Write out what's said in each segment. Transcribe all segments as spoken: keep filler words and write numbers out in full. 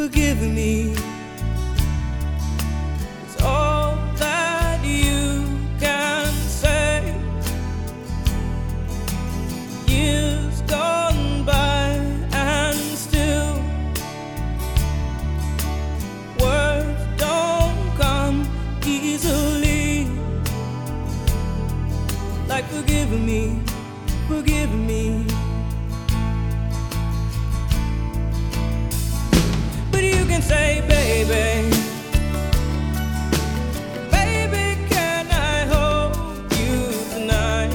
forgive me. It's all that you can say. Years gone by and still words don't come easily. Like forgive me, forgive me. But you can say, baby, baby, can I hold you tonight?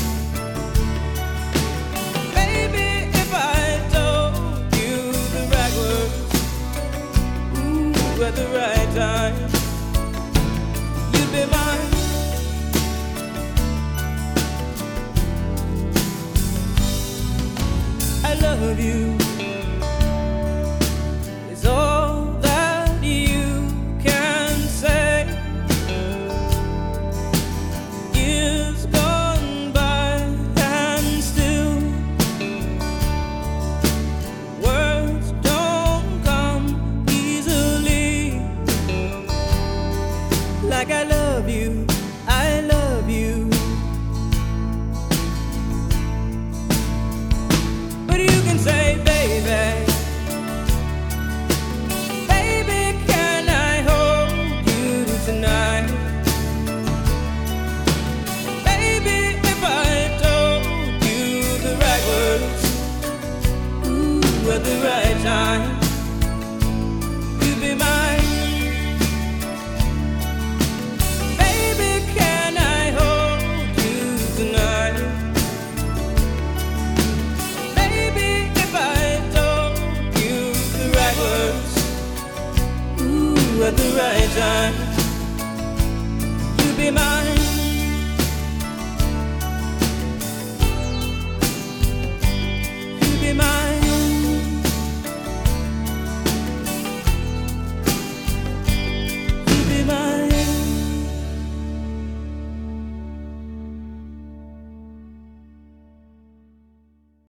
Baby, if I told you the right words, ooh, at the right time, you'd be mine. I love you. It's all that you can say. Years gone by and still words don't come easily. Like I love you, I love you. But you can say, baby, baby, can I hold you tonight? Baby, if I told you the right words, ooh, at the right time, you'd be mine. Baby, can I hold you tonight? Baby, if I told you the right words, ooh, at the right time, you'd be mine.